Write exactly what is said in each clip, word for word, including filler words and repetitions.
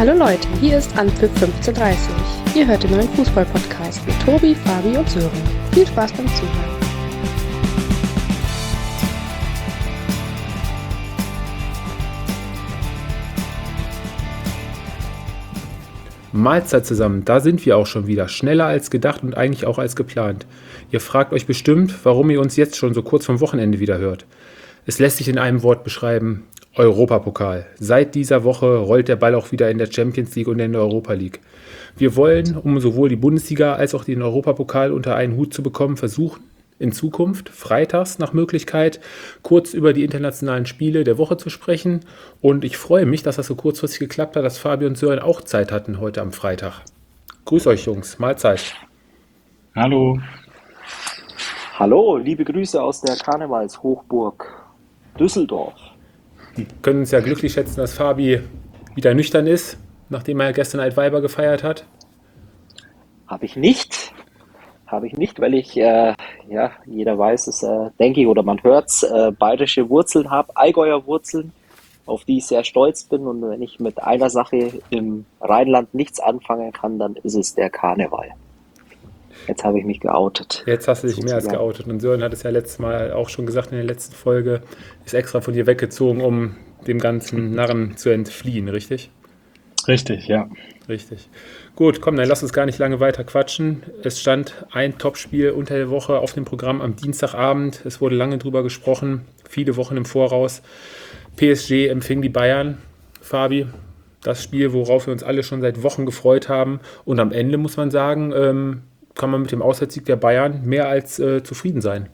Hallo Leute, hier ist Anpfiff fünfzehnhundertdreißig. Ihr hört den neuen Fußball-Podcast mit Tobi, Fabi und Sören. Viel Spaß beim Zuhören. Mahlzeit zusammen, da sind wir auch schon wieder. Schneller als gedacht und eigentlich auch als geplant. Ihr fragt euch bestimmt, warum ihr uns jetzt schon so kurz vom Wochenende wieder hört. Es lässt sich in einem Wort beschreiben: Europapokal. Seit dieser Woche rollt der Ball auch wieder in der Champions League und in der Europa League. Wir wollen, um sowohl die Bundesliga als auch den Europapokal unter einen Hut zu bekommen, versuchen, in Zukunft freitags nach Möglichkeit kurz über die internationalen Spiele der Woche zu sprechen. Und ich freue mich, dass das so kurzfristig geklappt hat, dass Fabi und Sören auch Zeit hatten heute am Freitag. Grüß euch, Jungs. Mahlzeit. Hallo. Hallo, liebe Grüße aus der Karnevalshochburg Düsseldorf. Wir können uns ja glücklich schätzen, dass Fabi wieder nüchtern ist, nachdem er gestern Altweiber gefeiert hat. Habe ich nicht. Habe ich nicht, weil ich, äh, ja, jeder weiß es, äh, denke ich, oder man hört es, äh, bayerische Wurzeln habe, Allgäuer Wurzeln, auf die ich sehr stolz bin. Und wenn ich mit einer Sache im Rheinland nichts anfangen kann, dann ist es der Karneval. Jetzt habe ich mich geoutet. Jetzt hast du dich mehr als sozusagen geoutet. Und Sören hat es ja letztes Mal auch schon gesagt in der letzten Folge, ist extra von dir weggezogen, um dem ganzen Narren zu entfliehen, richtig? Richtig, ja. Richtig. Gut, komm, dann lass uns gar nicht lange weiter quatschen. Es stand ein Topspiel unter der Woche auf dem Programm am Dienstagabend. Es wurde lange drüber gesprochen, viele Wochen im Voraus. P S G empfing die Bayern. Fabi, das Spiel, worauf wir uns alle schon seit Wochen gefreut haben. Und am Ende muss man sagen, ähm, kann man mit dem Auswärtssieg der Bayern mehr als äh, zufrieden sein.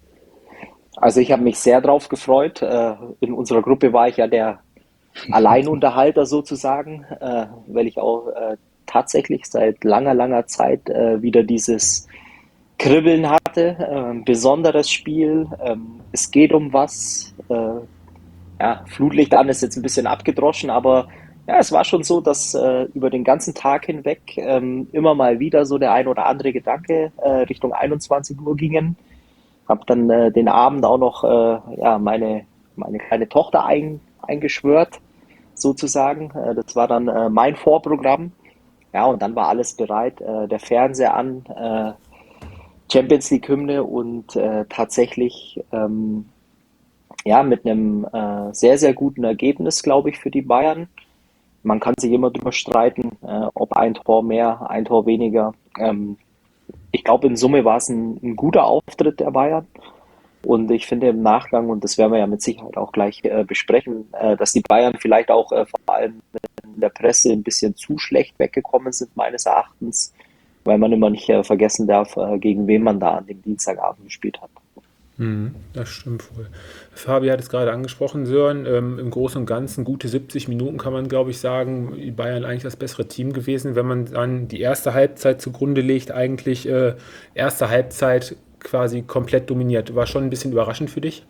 Also ich habe mich sehr drauf gefreut. Äh, in unserer Gruppe war ich ja der Alleinunterhalter sozusagen, äh, weil ich auch äh, tatsächlich seit langer, langer Zeit äh, wieder dieses Kribbeln hatte. Äh, ein besonderes Spiel. Ähm, es geht um was. Äh, ja, Flutlicht an ist jetzt ein bisschen abgedroschen, aber ja, es war schon so, dass äh, über den ganzen Tag hinweg ähm, immer mal wieder so der ein oder andere Gedanke äh, Richtung einundzwanzig Uhr gingen. Hab dann äh, den Abend auch noch äh, ja, meine, meine kleine Tochter ein, eingeschwört, sozusagen. Äh, das war dann äh, mein Vorprogramm. Ja, und dann war alles bereit. Äh, der Fernseher an, äh, Champions League Hymne und äh, tatsächlich ähm, ja, mit einem äh, sehr, sehr guten Ergebnis, glaube ich, für die Bayern. Man kann sich immer drüber streiten, äh, ob ein Tor mehr, ein Tor weniger. Ähm, ich glaube, in Summe war es ein, ein guter Auftritt der Bayern. Und ich finde im Nachgang, und das werden wir ja mit Sicherheit auch gleich äh, besprechen, äh, dass die Bayern vielleicht auch äh, vor allem in der Presse ein bisschen zu schlecht weggekommen sind, meines Erachtens, weil man immer nicht äh, vergessen darf, äh, gegen wen man da an dem Dienstagabend gespielt hat. Mhm, das stimmt wohl. Fabi hat es gerade angesprochen, Sören. Ähm, im Großen und Ganzen gute siebzig Minuten kann man, glaube ich, sagen, die Bayern eigentlich das bessere Team gewesen. Wenn man dann die erste Halbzeit zugrunde legt, eigentlich äh, erste Halbzeit quasi komplett dominiert. War schon ein bisschen überraschend für dich?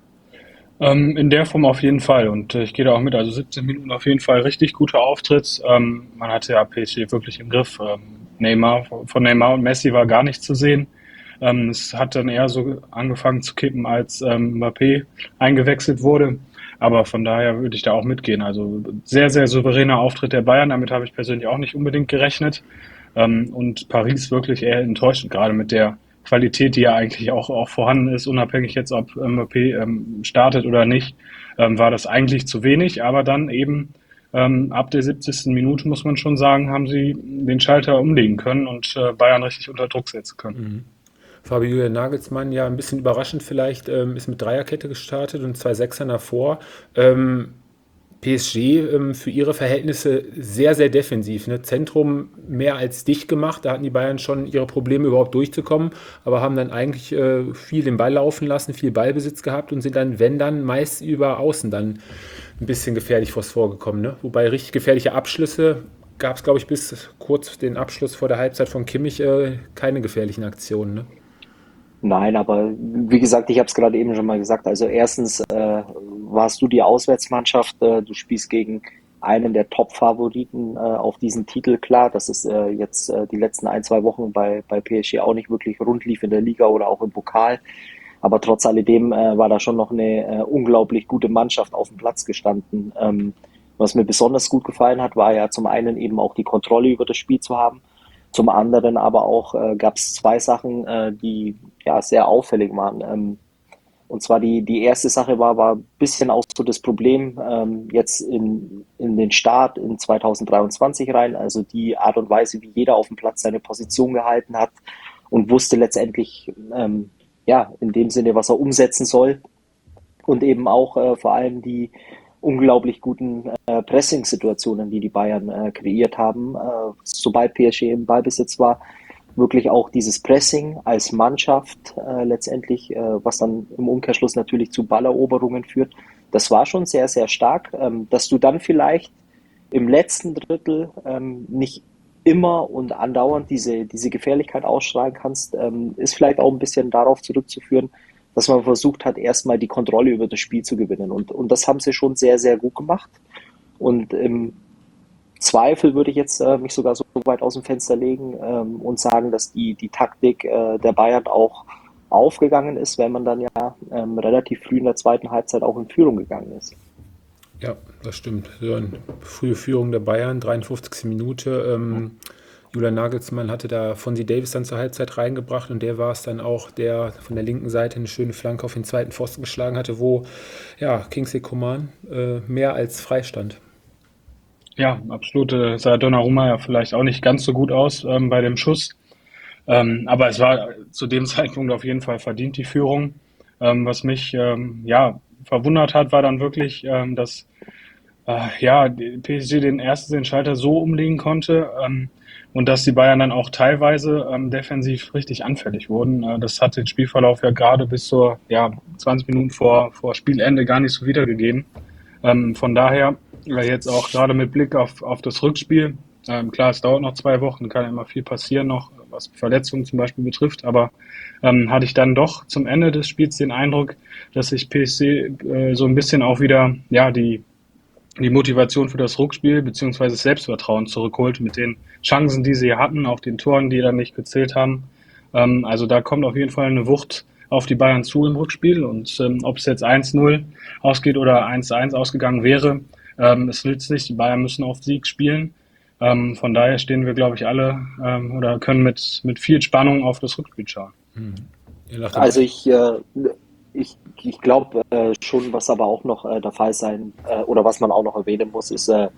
Ähm, in der Form auf jeden Fall. Und äh, ich gehe da auch mit. Also siebzehn Minuten auf jeden Fall richtig guter Auftritt. Ähm, man hatte ja P S G wirklich im Griff. Ähm, Neymar, von Neymar und Messi war gar nichts zu sehen. Ähm, es hat dann eher so angefangen zu kippen, als ähm, Mbappé eingewechselt wurde. Aber von daher würde ich da auch mitgehen. Also sehr, sehr souveräner Auftritt der Bayern. Damit habe ich persönlich auch nicht unbedingt gerechnet. Ähm, und Paris wirklich eher enttäuschend, gerade mit der Qualität, die ja eigentlich auch, auch vorhanden ist, unabhängig jetzt, ob Mbappé ähm, startet oder nicht, ähm, war das eigentlich zu wenig. Aber dann eben ähm, ab der siebzigsten Minute, muss man schon sagen, haben sie den Schalter umlegen können und äh, Bayern richtig unter Druck setzen können. Mhm. Fabi Julian Nagelsmann, ja, ein bisschen überraschend vielleicht, ähm, ist mit Dreierkette gestartet und zwei Sechsern davor. Ähm, P S G ähm, für ihre Verhältnisse sehr, sehr defensiv. Ne? Zentrum mehr als dicht gemacht. Da hatten die Bayern schon ihre Probleme, überhaupt durchzukommen, aber haben dann eigentlich äh, viel den Ball laufen lassen, viel Ballbesitz gehabt und sind dann, wenn dann, meist über Außen dann ein bisschen gefährlich vors Tor gekommen. Ne? Wobei richtig gefährliche Abschlüsse gab es, glaube ich, bis kurz den Abschluss vor der Halbzeit von Kimmich äh, keine gefährlichen Aktionen. Ne? Nein, aber wie gesagt, ich habe es gerade eben schon mal gesagt. Also erstens äh, warst du die Auswärtsmannschaft, äh, du spielst gegen einen der Top-Favoriten äh, auf diesen Titel. Klar, dass es äh, jetzt äh, die letzten ein, zwei Wochen bei, bei P S G auch nicht wirklich rund lief in der Liga oder auch im Pokal. Aber trotz alledem äh, war da schon noch eine äh, unglaublich gute Mannschaft auf dem Platz gestanden. Ähm, Was mir besonders gut gefallen hat, war ja zum einen eben auch die Kontrolle über das Spiel zu haben. Zum anderen aber auch äh, gab es zwei Sachen, äh, die ja sehr auffällig waren. Ähm, und zwar die, die erste Sache war, war ein bisschen auch so das Problem ähm, jetzt in, in den Start in zwanzig dreiundzwanzig rein, also die Art und Weise, wie jeder auf dem Platz seine Position gehalten hat und wusste letztendlich, ähm, ja, in dem Sinne, was er umsetzen soll und eben auch äh, vor allem die unglaublich guten äh, Pressing-Situationen, die die Bayern äh, kreiert haben, äh, sobald P S G im Ballbesitz war, wirklich auch dieses Pressing als Mannschaft äh, letztendlich, äh, was dann im Umkehrschluss natürlich zu Balleroberungen führt, das war schon sehr, sehr stark. Ähm, dass du dann vielleicht im letzten Drittel ähm, nicht immer und andauernd diese, diese Gefährlichkeit ausstrahlen kannst, ähm, ist vielleicht auch ein bisschen darauf zurückzuführen, dass man versucht hat, erstmal die Kontrolle über das Spiel zu gewinnen. Und, und das haben sie schon sehr, sehr gut gemacht. Und im Zweifel würde ich jetzt äh, mich sogar so weit aus dem Fenster legen ähm, und sagen, dass die, die Taktik äh, der Bayern auch aufgegangen ist, wenn man dann ja ähm, relativ früh in der zweiten Halbzeit auch in Führung gegangen ist. Ja, das stimmt. So eine frühe Führung der Bayern, dreiundfünfzigste Minute. Ähm, Julian Nagelsmann hatte da Fonzie Davis dann zur Halbzeit reingebracht und der war es dann auch, der von der linken Seite eine schöne Flanke auf den zweiten Pfosten geschlagen hatte, wo ja, Kingsley Coman äh, mehr als freistand. Ja, absolut. Äh, sah Donnarumma ja vielleicht auch nicht ganz so gut aus ähm, bei dem Schuss. Ähm, aber es war zu dem Zeitpunkt auf jeden Fall verdient, die Führung. Ähm, was mich ähm, ja verwundert hat, war dann wirklich, ähm, dass äh, ja, die P S G den ersten den Schalter so umlegen konnte ähm, und dass die Bayern dann auch teilweise ähm, defensiv richtig anfällig wurden. Äh, das hat den Spielverlauf ja gerade bis zur ja, zwanzig Minuten vor, vor Spielende gar nicht so wiedergegeben. Ähm, von daher, äh, jetzt auch gerade mit Blick auf, auf das Rückspiel, ähm, klar, es dauert noch zwei Wochen, kann ja immer viel passieren noch, was Verletzungen zum Beispiel betrifft, aber ähm, hatte ich dann doch zum Ende des Spiels den Eindruck, dass sich P S G äh, so ein bisschen auch wieder ja die die Motivation für das Rückspiel beziehungsweise das Selbstvertrauen zurückholt mit den Chancen, die sie hatten, auch den Toren, die dann nicht gezählt haben. Ähm, also da kommt auf jeden Fall eine Wucht auf die Bayern zu im Rückspiel und ähm, ob es jetzt eins null ausgeht oder eins eins ausgegangen wäre, ähm, es nützt nicht, die Bayern müssen auf Sieg spielen. Ähm, von daher stehen wir, glaube ich, alle ähm, oder können mit, mit viel Spannung auf das Rückspiel schauen. Ja, Also ich, äh, ich, ich glaube äh, schon, was aber auch noch äh, der Fall sein äh, oder was man auch noch erwähnen muss, ist, äh,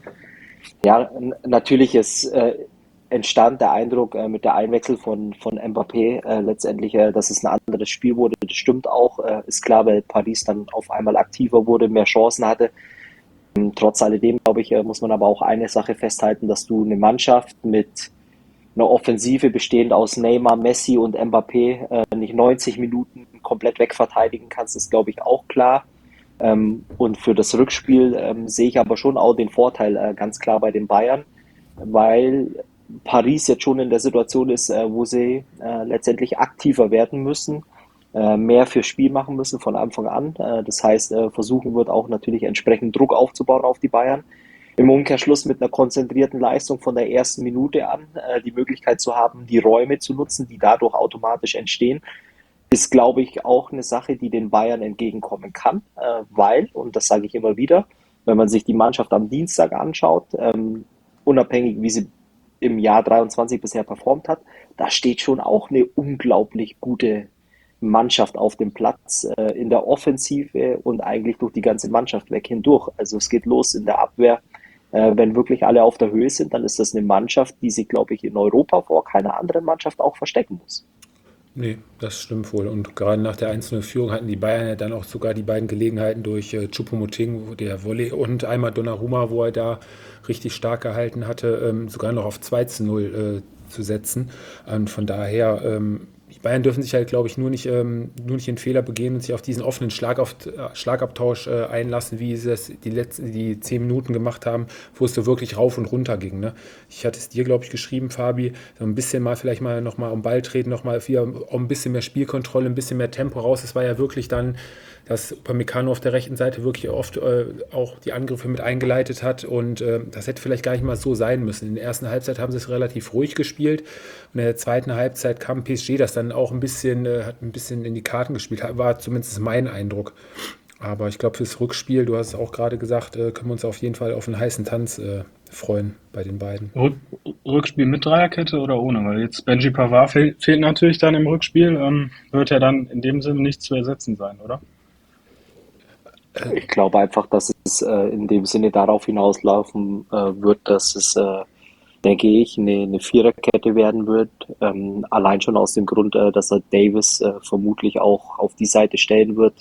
ja, n- natürlich ist, äh, entstand der Eindruck äh, mit der Einwechsel von, von Mbappé äh, letztendlich, äh, dass es ein anderes Spiel wurde. Das stimmt auch, äh, ist klar, weil Paris dann auf einmal aktiver wurde, mehr Chancen hatte. Ähm, Trotz alledem, glaube ich, äh, muss man aber auch eine Sache festhalten, dass du eine Mannschaft mit einer Offensive bestehend aus Neymar, Messi und Mbappé äh, nicht neunzig Minuten komplett wegverteidigen kannst, ist, glaube ich, auch klar. Ähm, und für das Rückspiel ähm, sehe ich aber schon auch den Vorteil äh, ganz klar bei den Bayern, weil Paris jetzt schon in der Situation ist, äh, wo sie äh, letztendlich aktiver werden müssen, äh, mehr fürs Spiel machen müssen von Anfang an. Äh, das heißt, äh, versuchen wird auch natürlich entsprechend Druck aufzubauen auf die Bayern. Im Umkehrschluss mit einer konzentrierten Leistung von der ersten Minute an, äh, die Möglichkeit zu haben, die Räume zu nutzen, die dadurch automatisch entstehen, ist, glaube ich, auch eine Sache, die den Bayern entgegenkommen kann, äh, weil, und das sage ich immer wieder, wenn man sich die Mannschaft am Dienstag anschaut, ähm, unabhängig wie sie im Jahr dreiundzwanzig bisher performt hat, da steht schon auch eine unglaublich gute Mannschaft auf dem Platz, äh, in der Offensive und eigentlich durch die ganze Mannschaft weg hindurch. Also es geht los in der Abwehr. Äh, wenn wirklich alle auf der Höhe sind, dann ist das eine Mannschaft, die sich, glaube ich, in Europa vor keiner anderen Mannschaft auch verstecken muss. Nee, das stimmt wohl. Und gerade nach der eins null Führung hatten die Bayern ja dann auch sogar die beiden Gelegenheiten durch äh, Choupo-Moting, wo der Volley und einmal Donnarumma, wo er da richtig stark gehalten hatte, ähm, sogar noch auf zwei zu null äh, zu setzen. Und von daher, ähm, die Bayern dürfen sich halt, glaube ich, nur nicht, ähm, nur nicht den Fehler begehen und sich auf diesen offenen Schlagauf, äh, Schlagabtausch äh, einlassen, wie sie das die letzten die zehn Minuten gemacht haben, wo es so wirklich rauf und runter ging. Ne? Ich hatte es dir, glaube ich, geschrieben, Fabi, so ein bisschen mal vielleicht mal nochmal um Ball treten, nochmal wieder um ein bisschen mehr Spielkontrolle, ein bisschen mehr Tempo raus. Es war ja wirklich dann, dass Upamecano auf der rechten Seite wirklich oft äh, auch die Angriffe mit eingeleitet hat und äh, das hätte vielleicht gar nicht mal so sein müssen. In der ersten Halbzeit haben sie es relativ ruhig gespielt und in der zweiten Halbzeit kam P S G, das dann auch ein bisschen, äh, hat ein bisschen in die Karten gespielt, war zumindest mein Eindruck. Aber ich glaube, fürs Rückspiel, du hast es auch gerade gesagt, äh, können wir uns auf jeden Fall auf einen heißen Tanz äh, freuen bei den beiden. Rück, Rückspiel mit Dreierkette oder ohne? Weil jetzt Benji Pavard fehl, fehlt natürlich dann im Rückspiel, ähm, wird ja dann in dem Sinne nicht zu ersetzen sein, oder? Ich glaube einfach, dass es äh, in dem Sinne darauf hinauslaufen äh, wird, dass es, äh, denke ich, eine, eine Viererkette werden wird. Ähm, allein schon aus dem Grund, äh, dass er Davis äh, vermutlich auch auf die Seite stellen wird,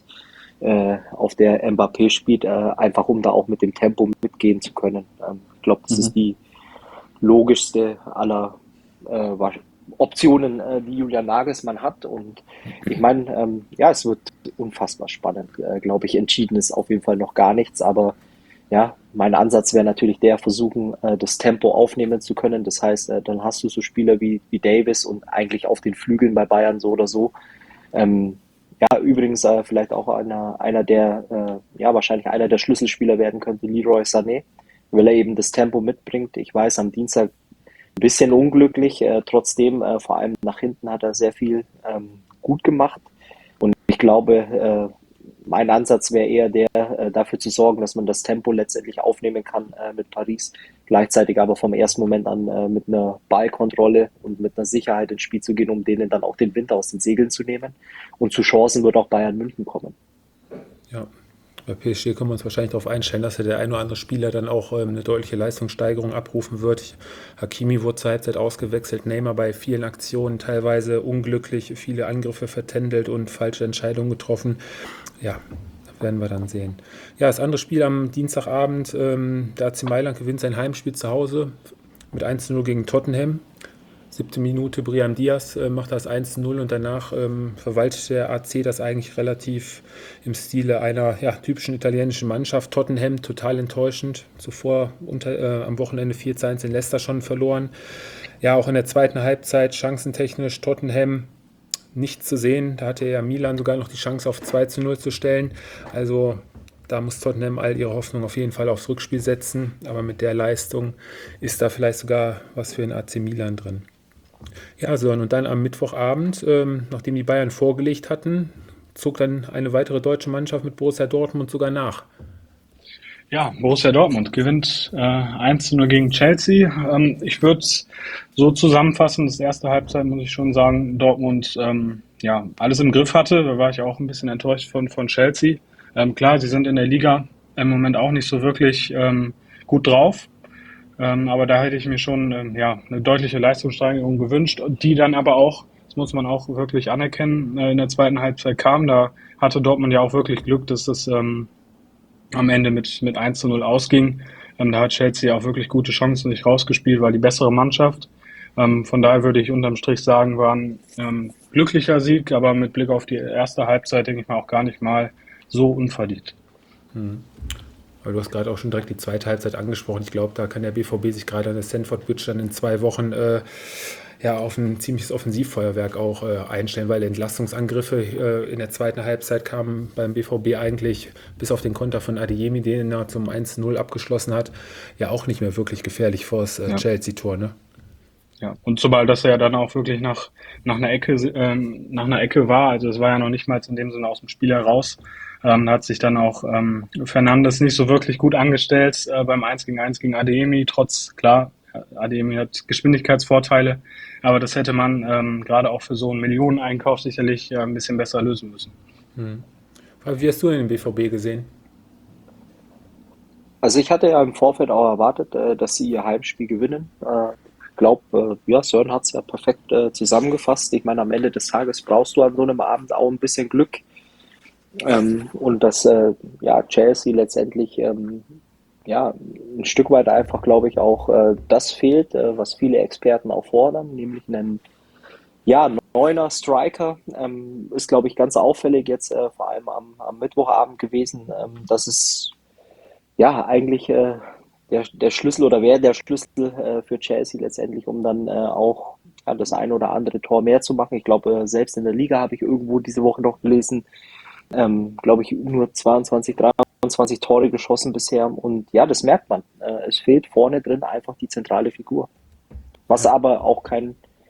äh, auf der Mbappé spielt, äh, einfach um da auch mit dem Tempo mitgehen zu können. Ähm, ich glaube, das Mhm. ist die logischste aller äh, Optionen, äh, die Julian Nagelsmann hat. Und ich meine, ähm, ja, es wird unfassbar spannend, äh, glaube ich. Entschieden ist auf jeden Fall noch gar nichts, aber ja, mein Ansatz wäre natürlich der, versuchen, äh, das Tempo aufnehmen zu können. Das heißt, äh, dann hast du so Spieler wie, wie Davis und eigentlich auf den Flügeln bei Bayern so oder so. Ähm, ja, übrigens äh, vielleicht auch einer, einer der, äh, ja, wahrscheinlich einer der Schlüsselspieler werden könnte, Leroy Sané, weil er eben das Tempo mitbringt. Ich weiß, am Dienstag ein bisschen unglücklich, äh, trotzdem, äh, vor allem nach hinten hat er sehr viel ähm, gut gemacht. Und ich glaube, äh, mein Ansatz wäre eher der, äh, dafür zu sorgen, dass man das Tempo letztendlich aufnehmen kann äh, mit Paris, gleichzeitig aber vom ersten Moment an äh, mit einer Ballkontrolle und mit einer Sicherheit ins Spiel zu gehen, um denen dann auch den Wind aus den Segeln zu nehmen. Und zu Chancen wird auch Bayern München kommen. Ja, bei P S G können wir uns wahrscheinlich darauf einstellen, dass ja der ein oder andere Spieler dann auch ähm, eine deutliche Leistungssteigerung abrufen wird. Ich, Hakimi wurde zur Halbzeit ausgewechselt, Neymar bei vielen Aktionen teilweise unglücklich, viele Angriffe vertändelt und falsche Entscheidungen getroffen. Ja, werden wir dann sehen. Ja, das andere Spiel am Dienstagabend, ähm, der A C Mailand gewinnt sein Heimspiel zu Hause mit eins zu null gegen Tottenham. Siebte Minute, Brahim Diaz äh, macht das eins zu null und danach ähm, verwaltet der A C das eigentlich relativ im Stile einer ja, typischen italienischen Mannschaft. Tottenham total enttäuschend, zuvor unter, äh, am Wochenende vier zu eins in Leicester schon verloren. Ja, auch in der zweiten Halbzeit chancentechnisch Tottenham nichts zu sehen. Da hatte ja Milan sogar noch die Chance auf zwei zu null zu stellen. Also da muss Tottenham all ihre Hoffnung auf jeden Fall aufs Rückspiel setzen. Aber mit der Leistung ist da vielleicht sogar was für den A C Milan drin. Ja, so und dann am Mittwochabend, ähm, nachdem die Bayern vorgelegt hatten, zog dann eine weitere deutsche Mannschaft mit Borussia Dortmund sogar nach. Ja, Borussia Dortmund gewinnt äh, eins zu null gegen Chelsea. Ähm, ich würde es so zusammenfassen, das erste Halbzeit muss ich schon sagen, Dortmund ähm, ja alles im Griff hatte. Da war ich auch ein bisschen enttäuscht von, von Chelsea. Ähm, klar, sie sind in der Liga im Moment auch nicht so wirklich ähm, gut drauf. Ähm, aber da hätte ich mir schon ähm, ja, eine deutliche Leistungssteigerung gewünscht, und die dann aber auch, das muss man auch wirklich anerkennen, äh, in der zweiten Halbzeit kam. Da hatte Dortmund ja auch wirklich Glück, dass das ähm, am Ende mit, mit eins zu null ausging. Ähm, da hat Chelsea auch wirklich gute Chancen sich rausgespielt, war die bessere Mannschaft. Ähm, von daher würde ich unterm Strich sagen, war ein ähm, glücklicher Sieg, aber mit Blick auf die erste Halbzeit denke ich mal auch gar nicht mal so unverdient. Hm. Weil du hast gerade auch schon direkt die zweite Halbzeit angesprochen. Ich glaube, da kann der B V B sich gerade an der Stamford Bridge dann in zwei Wochen äh, ja, auf ein ziemliches Offensivfeuerwerk auch äh, einstellen, weil Entlastungsangriffe äh, in der zweiten Halbzeit kamen beim B V B eigentlich bis auf den Konter von Adeyemi, den er zum eins zu null abgeschlossen hat, ja auch nicht mehr wirklich gefährlich vor das äh, Ja. Chelsea-Tor, ne? Ja, und sobald das ja dann auch wirklich nach, nach einer Ecke, ähm, nach einer Ecke war, also es war ja noch nicht mal in dem Sinne aus dem Spiel heraus, ähm, hat sich dann auch ähm, Fernandes nicht so wirklich gut angestellt äh, beim eins gegen eins gegen Adeyemi, trotz, klar, Adeyemi hat Geschwindigkeitsvorteile, aber das hätte man ähm, gerade auch für so einen Millioneneinkauf sicherlich äh, ein bisschen besser lösen müssen. Hm. Wie hast du denn den B V B gesehen? Also ich hatte ja im Vorfeld auch erwartet, äh, dass sie ihr Heimspiel gewinnen. Äh, ich glaube, äh, ja, Sören hat es ja perfekt äh, zusammengefasst. Ich meine, am Ende des Tages brauchst du an so einem Abend auch ein bisschen Glück. Ähm, und dass äh, ja, Chelsea letztendlich ähm, ja, ein Stück weit einfach, glaube ich, auch äh, das fehlt, äh, was viele Experten auch fordern, nämlich einen ja, neuner Striker. Ähm, ist, glaube ich, ganz auffällig jetzt äh, vor allem am, am Mittwochabend gewesen, ähm, dass es ja eigentlich äh, der, der Schlüssel oder wäre der Schlüssel äh, für Chelsea letztendlich, um dann äh, auch ja, das ein oder andere Tor mehr zu machen. Ich glaube, äh, selbst in der Liga habe ich irgendwo diese Woche noch gelesen, ähm, glaube ich, nur zweiundzwanzig, dreiundzwanzig Tore geschossen bisher. Und ja, das merkt man. Äh, es fehlt vorne drin einfach die zentrale Figur. Was Ja. aber auch kein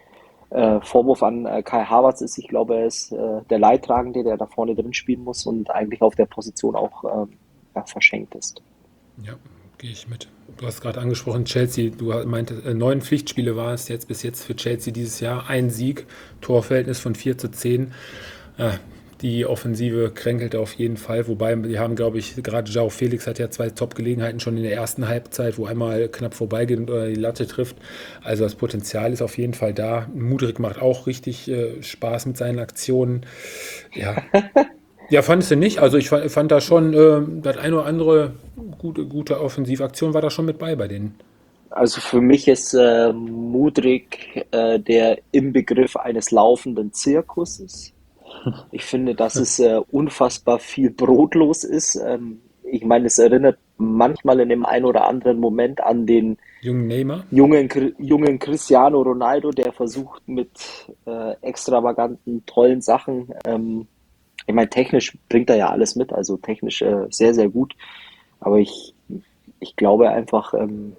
äh, Vorwurf an äh, Kai Havertz ist. Ich glaube, er ist äh, der Leidtragende, der da vorne drin spielen muss und eigentlich auf der Position auch ähm, ja, verschenkt ist. Ja, gehe ich mit. Du hast gerade angesprochen, Chelsea, du meintest, äh, neun Pflichtspiele war es jetzt bis jetzt für Chelsea dieses Jahr. Ein Sieg, Torverhältnis von vier zu zehn. Äh, die Offensive kränkelte auf jeden Fall, wobei die haben, glaube ich, gerade João Felix hat ja zwei Top-Gelegenheiten schon in der ersten Halbzeit, wo einmal knapp vorbeigeht und oder die Latte trifft. Also das Potenzial ist auf jeden Fall da. Mudryk macht auch richtig äh, Spaß mit seinen Aktionen. Ja. Ja, fandest du nicht? Also ich fand, fand da schon, äh, das eine oder andere gute, gute Offensivaktion war da schon mit bei bei denen. Also für mich ist äh, Mudryk äh, der Inbegriff eines laufenden Zirkuses. Ich finde, dass es äh, unfassbar viel brotlos ist. Ähm, ich meine, es erinnert manchmal in dem einen oder anderen Moment an den Jungen Neymar? jungen, jungen Cristiano Ronaldo, der versucht mit äh, extravaganten, tollen Sachen, ähm, ich meine, technisch bringt er ja alles mit, also technisch äh, sehr, sehr gut. Aber ich, ich glaube einfach, ähm,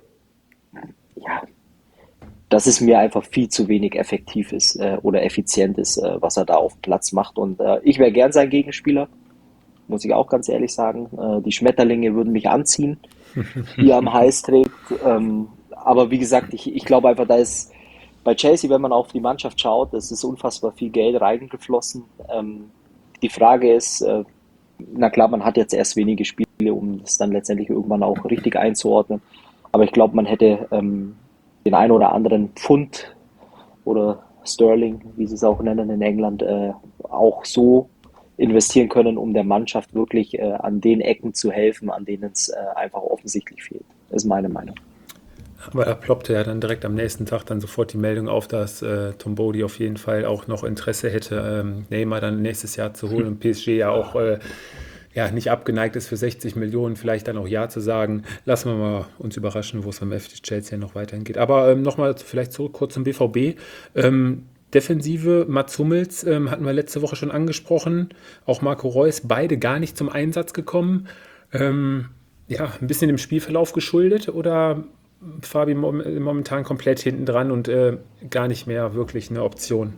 ja, dass es mir einfach viel zu wenig effektiv ist äh, oder effizient ist, äh, was er da auf dem Platz macht. Und äh, ich wäre gern sein Gegenspieler, muss ich auch ganz ehrlich sagen. Äh, die Schmetterlinge würden mich anziehen, die er am Hals trägt. Ähm, aber wie gesagt, ich, ich glaube einfach, da ist bei Chelsea, wenn man auf die Mannschaft schaut, es ist unfassbar viel Geld reingeflossen. Ähm, die Frage ist, äh, na klar, man hat jetzt erst wenige Spiele, um das dann letztendlich irgendwann auch richtig einzuordnen. Aber ich glaube, man hätte ähm, den einen oder anderen Pfund oder Sterling, wie sie es auch nennen in England, äh, auch so investieren können, um der Mannschaft wirklich äh, an den Ecken zu helfen, an denen es äh, einfach offensichtlich fehlt. Das ist meine Meinung. Aber da ploppte ja dann direkt am nächsten Tag dann sofort die Meldung auf, dass äh, Tom Bodie auf jeden Fall auch noch Interesse hätte, ähm, Neymar dann nächstes Jahr zu holen und P S G ja auch äh, ja, nicht abgeneigt ist, für sechzig Millionen vielleicht dann auch Ja zu sagen. Lassen wir mal uns überraschen, wo es beim F C Chelsea noch weiterhin geht. Aber ähm, nochmal vielleicht zurück kurz zum B V B. Ähm, Defensive, Mats Hummels ähm, hatten wir letzte Woche schon angesprochen. Auch Marco Reus, beide gar nicht zum Einsatz gekommen. Ähm, ja, ein bisschen dem Spielverlauf geschuldet oder Fabi momentan komplett hinten dran und äh, gar nicht mehr wirklich eine Option?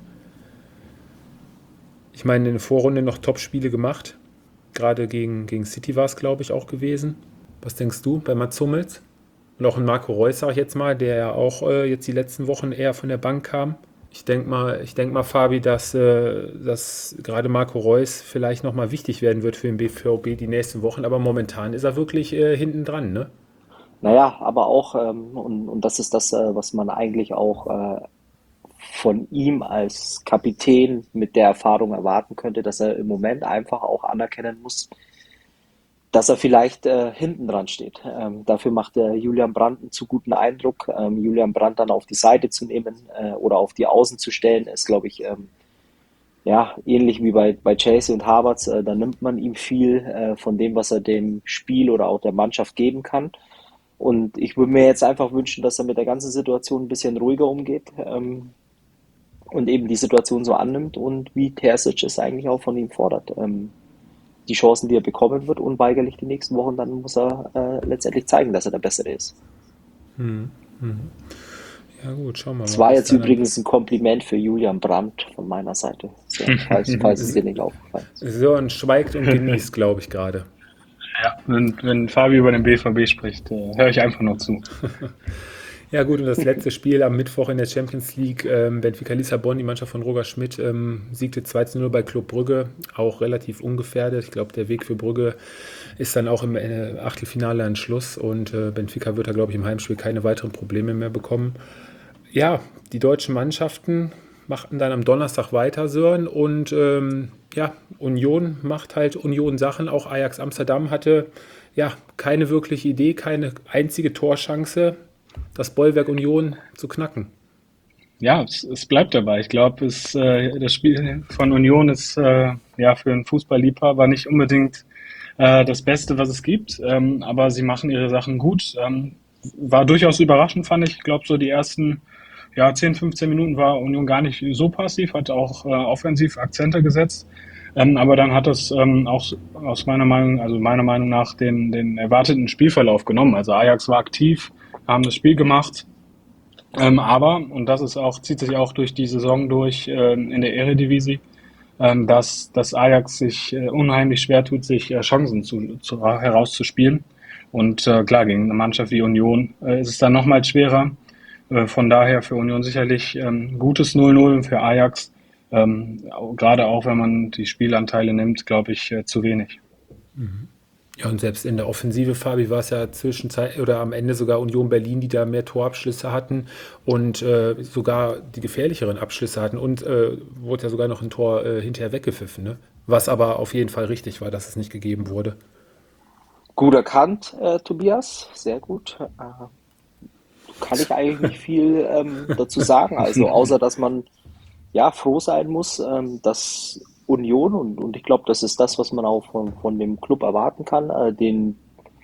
Ich meine, in der Vorrunde noch Top-Spiele gemacht. Gerade gegen, gegen City war es, glaube ich, auch gewesen. Was denkst du bei Mats Hummels? Und auch ein Marco Reus, sag ich jetzt mal, der ja auch äh, jetzt die letzten Wochen eher von der Bank kam. Ich denke mal, ich denk mal, Fabi, dass, äh, dass gerade Marco Reus vielleicht nochmal wichtig werden wird für den B V B die nächsten Wochen. Aber momentan ist er wirklich äh, hinten dran, ne? Naja, aber auch, ähm, und, und das ist das, äh, was man eigentlich auch äh, von ihm als Kapitän mit der Erfahrung erwarten könnte, dass er im Moment einfach auch anerkennen muss, dass er vielleicht äh, hinten dran steht. Ähm, dafür macht der Julian Brandt einen zu guten Eindruck. Ähm, Julian Brandt dann auf die Seite zu nehmen äh, oder auf die Außen zu stellen, ist, glaube ich, ähm, ja, ähnlich wie bei, bei Chelsea und Havertz. Äh, da nimmt man ihm viel äh, von dem, was er dem Spiel oder auch der Mannschaft geben kann. Und ich würde mir jetzt einfach wünschen, dass er mit der ganzen Situation ein bisschen ruhiger umgeht ähm, und eben die Situation so annimmt und wie Terzic es eigentlich auch von ihm fordert. Ähm, die Chancen, die er bekommen wird, unweigerlich die nächsten Wochen, dann muss er äh, letztendlich zeigen, dass er der Bessere ist. Hm, hm. Ja gut, schauen wir mal. Das war was jetzt da übrigens ein Kompliment für Julian Brandt von meiner Seite, so, falls, falls es dir nicht aufgefallen ist. dann- So, und schweigt und genießt, glaube ich, gerade. Ja, wenn, wenn Fabi über den B V B spricht, äh, höre ich einfach nur zu. Ja gut, und das letzte Spiel am Mittwoch in der Champions League, ähm, Benfica Lissabon, die Mannschaft von Roger Schmidt, ähm, siegte zwei zu null bei Club Brügge, auch relativ ungefährdet. Ich glaube, der Weg für Brügge ist dann auch im äh, Achtelfinale ein Schluss und äh, Benfica wird da, glaube ich, im Heimspiel keine weiteren Probleme mehr bekommen. Ja, die deutschen Mannschaften machten dann am Donnerstag weiter, Sören, und ähm, ja, Union macht halt Union Sachen. Auch Ajax Amsterdam hatte ja keine wirkliche Idee, keine einzige Torchance, das Bollwerk Union zu knacken. Ja, es, es bleibt dabei. Ich glaube, es, äh, das Spiel von Union ist äh, ja für einen Fußballliebhaber nicht unbedingt äh, das Beste, was es gibt, ähm, aber sie machen ihre Sachen gut. Ähm, war durchaus überraschend, fand ich. Ich glaube, so die ersten ja, zehn, fünfzehn Minuten war Union gar nicht so passiv, hat auch äh, offensiv Akzente gesetzt. Ähm, aber dann hat es ähm, auch aus meiner Meinung, also meiner Meinung nach den, den erwarteten Spielverlauf genommen. Also Ajax war aktiv, haben das Spiel gemacht. Ähm, aber, und das ist auch, zieht sich auch durch die Saison durch ähm, in der Eredivisie, ähm, dass, dass Ajax sich äh, unheimlich schwer tut, sich äh, Chancen zu, zu, herauszuspielen. Und äh, klar, gegen eine Mannschaft wie Union äh, ist es dann nochmal schwerer. Äh, von daher für Union sicherlich ähm, gutes null null und für Ajax, ähm, au- gerade auch wenn man die Spielanteile nimmt, glaube ich, äh, zu wenig. Ja, und selbst in der Offensive, Fabi, war es ja zwischenzeit oder am Ende sogar Union Berlin, die da mehr Torabschlüsse hatten und äh, sogar die gefährlicheren Abschlüsse hatten und äh, wurde ja sogar noch ein Tor äh, hinterher weggepfiffen, ne? Was aber auf jeden Fall richtig war, dass es nicht gegeben wurde. Gut erkannt, äh, Tobias, sehr gut. Äh, kann ich eigentlich nicht viel ähm, dazu sagen, also außer dass man ja froh sein muss, ähm, dass Union und, und ich glaube, das ist das, was man auch von, von dem Club erwarten kann, äh, den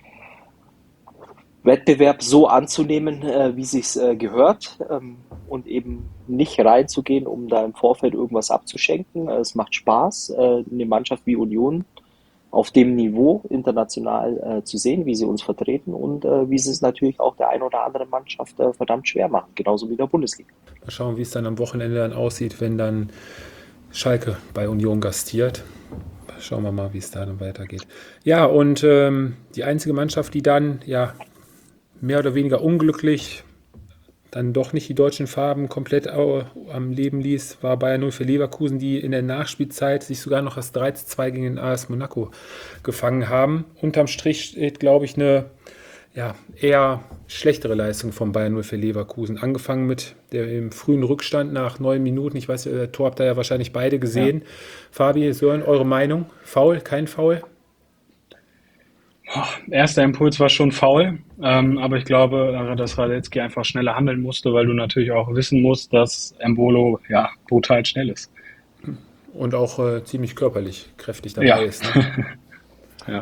Wettbewerb so anzunehmen, äh, wie sich's äh, gehört, ähm, und eben nicht reinzugehen, um da im Vorfeld irgendwas abzuschenken. Äh, es macht Spaß, äh, eine Mannschaft wie Union auf dem Niveau international äh, zu sehen, wie sie uns vertreten und äh, wie sie es natürlich auch der ein oder anderen Mannschaft äh, verdammt schwer machen, genauso wie in der Bundesliga. Mal schauen, wie es dann am Wochenende dann aussieht, wenn dann Schalke bei Union gastiert. Schauen wir mal, wie es da dann weitergeht. Ja, und ähm, die einzige Mannschaft, die dann ja mehr oder weniger unglücklich dann doch nicht die deutschen Farben komplett au- am Leben ließ, war Bayern null für Leverkusen, die in der Nachspielzeit sich sogar noch das drei zu zwei gegen den A S Monaco gefangen haben. Unterm Strich steht, glaube ich, eine ja, eher schlechtere Leistung von Bayern null für Leverkusen. Angefangen mit dem frühen Rückstand nach neun Minuten. Ich weiß, äh, Tor habt ihr ja wahrscheinlich beide gesehen. Fabi, Sören, eure Meinung? Foul, kein Foul? Erster Impuls war schon faul, ähm, aber ich glaube, äh, dass Radetzky einfach schneller handeln musste, weil du natürlich auch wissen musst, dass Embolo ja brutal schnell ist. Und auch äh, ziemlich körperlich kräftig dabei Ja, ist. Ne? ja,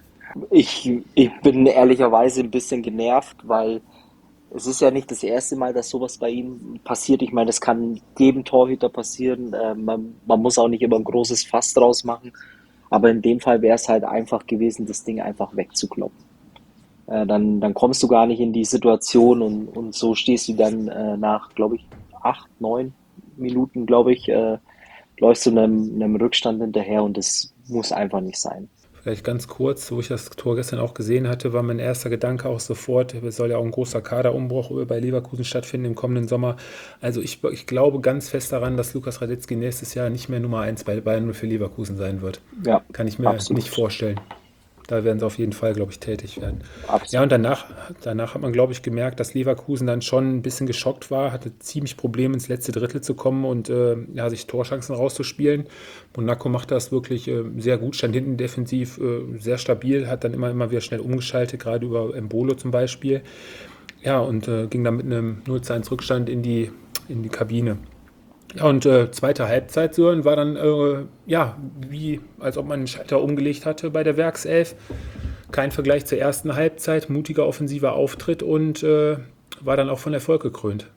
Ich, ich bin ehrlicherweise ein bisschen genervt, weil es ist ja nicht das erste Mal, dass sowas bei ihm passiert. Ich meine, das kann jedem Torhüter passieren. Äh, man, man muss auch nicht immer ein großes Fass draus machen. Aber in dem Fall wäre es halt einfach gewesen, das Ding einfach wegzukloppen. Äh, dann, dann kommst du gar nicht in die Situation und, und so stehst du dann äh, nach, glaube ich, acht, neun Minuten, glaube ich, äh, läufst du einem, einem Rückstand hinterher und das muss einfach nicht sein. Vielleicht ganz kurz, wo ich das Tor gestern auch gesehen hatte, war mein erster Gedanke auch sofort, es soll ja auch ein großer Kaderumbruch bei Leverkusen stattfinden im kommenden Sommer. Also ich, ich glaube ganz fest daran, dass Lukas Radetzky nächstes Jahr nicht mehr Nummer eins bei Bayern null für Leverkusen sein wird. Ja, Kann ich mir absolut. nicht vorstellen. Da werden sie auf jeden Fall, glaube ich, tätig werden. Absolut. Ja, und danach, danach hat man, glaube ich, gemerkt, dass Leverkusen dann schon ein bisschen geschockt war, hatte ziemlich Probleme ins letzte Drittel zu kommen und äh, ja, sich Torchancen rauszuspielen. Monaco macht das wirklich äh, sehr gut, stand hinten defensiv äh, sehr stabil, hat dann immer, immer wieder schnell umgeschaltet, gerade über Embolo zum Beispiel. Ja, und äh, ging dann mit einem null zu eins Rückstand in die, in die Kabine. Ja, und äh, zweite Halbzeit so, war dann, äh, ja, wie als ob man einen Schalter umgelegt hatte bei der Werkself. Kein Vergleich zur ersten Halbzeit, mutiger offensiver Auftritt und äh, war dann auch von Erfolg gekrönt.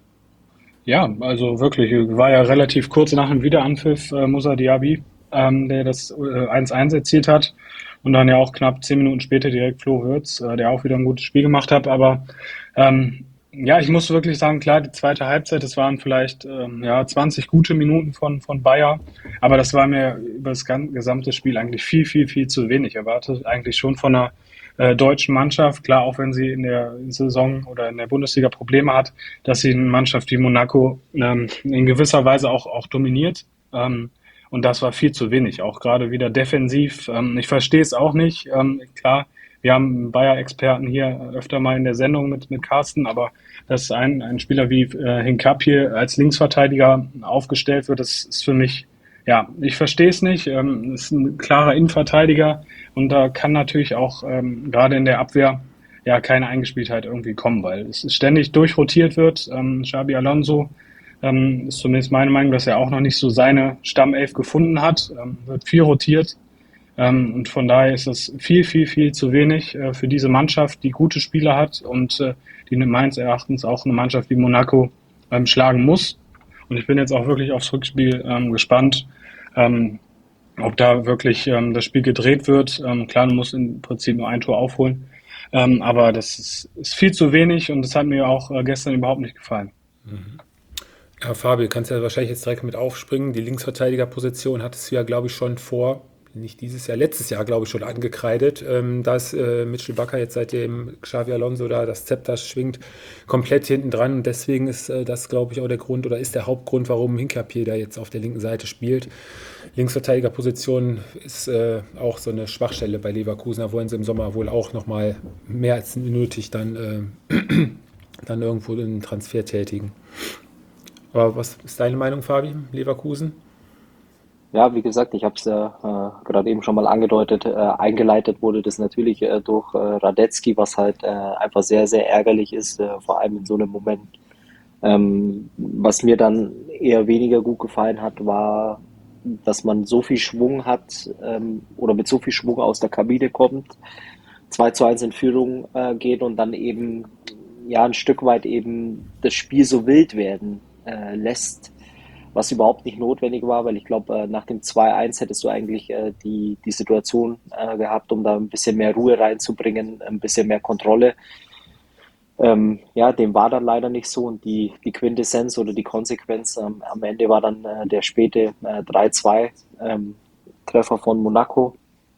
ja, also wirklich, war ja relativ kurz nach dem Wiederanpfiff äh, Moussa Diaby, ähm, der das äh, eins eins erzielt hat und dann ja auch knapp zehn Minuten später direkt Flo Wirtz, äh, der auch wieder ein gutes Spiel gemacht hat, aber ähm, ja, ich muss wirklich sagen, klar, die zweite Halbzeit, das waren vielleicht ähm, ja, zwanzig gute Minuten von, von Bayer, aber das war mir über das gan- gesamte Spiel eigentlich viel, viel, viel zu wenig. Erwartet eigentlich schon von einer äh, deutschen Mannschaft, klar, auch wenn sie in der Saison oder in der Bundesliga Probleme hat, dass sie eine Mannschaft wie Monaco ähm, in gewisser Weise auch, auch dominiert. Ähm, und das war viel zu wenig, auch gerade wieder defensiv. Ähm, ich verstehe es auch nicht. Ähm, klar, wir haben Bayer-Experten hier öfter mal in der Sendung mit, mit Carsten, aber dass ein, ein Spieler wie äh, Hinkap hier als Linksverteidiger aufgestellt wird, das ist für mich, ja, ich verstehe es nicht. Ähm, ist ein klarer Innenverteidiger und da kann natürlich auch ähm, gerade in der Abwehr ja keine Eingespieltheit irgendwie kommen, weil es ständig durchrotiert wird. Ähm, Xabi Alonso ähm, ist zumindest meine Meinung, dass er auch noch nicht so seine Stammelf gefunden hat, ähm, wird viel rotiert. Ähm, und von daher ist es viel, viel, viel zu wenig äh, für diese Mannschaft, die gute Spieler hat und äh, die meines Erachtens auch eine Mannschaft wie Monaco ähm, schlagen muss. Und ich bin jetzt auch wirklich aufs Rückspiel ähm, gespannt, ähm, ob da wirklich ähm, das Spiel gedreht wird. Ähm, klar, du musst im Prinzip nur ein Tor aufholen, ähm, aber das ist, ist viel zu wenig und das hat mir auch äh, gestern überhaupt nicht gefallen. Ja, Fabi, kannst ja wahrscheinlich jetzt direkt mit aufspringen. Die Linksverteidigerposition hattest du ja, glaube ich, schon vor, nicht dieses Jahr, letztes Jahr, glaube ich, schon angekreidet. Ähm, da ist äh, Mitchell Bakker jetzt, seitdem Xavi Alonso da das Zepter schwingt, komplett hinten dran. Und deswegen ist äh, das, glaube ich, auch der Grund oder ist der Hauptgrund, warum Hincapié da jetzt auf der linken Seite spielt. Linksverteidigerposition ist äh, auch so eine Schwachstelle bei Leverkusen. Da wollen sie im Sommer wohl auch nochmal mehr als nötig dann, äh, dann irgendwo einen Transfer tätigen. Aber was ist deine Meinung, Fabi, Leverkusen? Ja, wie gesagt, ich habe es ja äh, gerade eben schon mal angedeutet. Äh, eingeleitet wurde das natürlich äh, durch äh, Radetzky, was halt äh, einfach sehr, sehr ärgerlich ist, äh, vor allem in so einem Moment. Ähm, was mir dann eher weniger gut gefallen hat, war, dass man so viel Schwung hat ähm, oder mit so viel Schwung aus der Kabine kommt, zwei zu eins in Führung äh, geht und dann eben ja ein Stück weit eben das Spiel so wild werden äh, lässt, was überhaupt nicht notwendig war, weil ich glaube, äh, nach dem zwei eins hättest du eigentlich äh, die, die Situation äh, gehabt, um da ein bisschen mehr Ruhe reinzubringen, ein bisschen mehr Kontrolle. Ähm, ja, dem war dann leider nicht so und die, die Quintessenz oder die Konsequenz ähm, am Ende war dann äh, der späte äh, drei zwei ähm, Treffer von Monaco.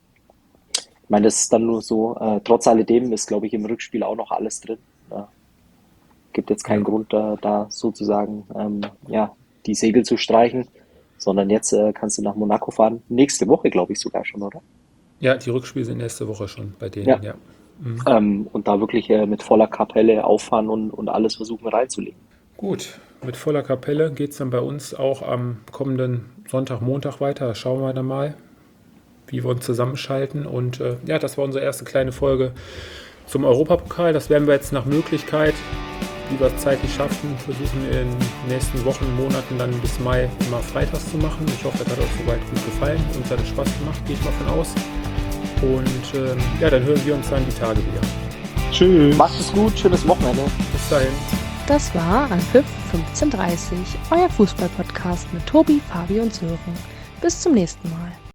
Ich meine, das ist dann nur so, äh, trotz alledem ist, glaube ich, im Rückspiel auch noch alles drin. Ja. Gibt jetzt keinen Grund, da, da sozusagen ähm, ja, die Segel zu streichen, sondern jetzt äh, kannst du nach Monaco fahren. Nächste Woche, glaube ich, sogar schon, oder? Ja, die Rückspiele sind nächste Woche schon bei denen, Ja. ja. Mhm. Ähm, und da wirklich äh, mit voller Kapelle auffahren und, und alles versuchen reinzulegen. Gut, mit voller Kapelle geht es dann bei uns auch am kommenden Sonntag, Montag weiter. Da schauen wir dann mal, wie wir uns zusammenschalten. Und äh, ja, das war unsere erste kleine Folge zum Europapokal. Das werden wir jetzt nach Möglichkeit, wie wir es zeitlich schaffen, versuchen in den nächsten Wochen, Monaten dann bis Mai immer freitags zu machen. Ich hoffe, das hat euch soweit gut gefallen. Uns hat es Spaß gemacht, gehe ich mal von aus. Und ähm, ja, dann hören wir uns dann die Tage wieder. Tschüss. Macht es gut, schönes Wochenende. Bis dahin. Das war Anpfiff fünfzehn Uhr dreißig, euer Fußball-Podcast mit Tobi, Fabi und Sören. Bis zum nächsten Mal.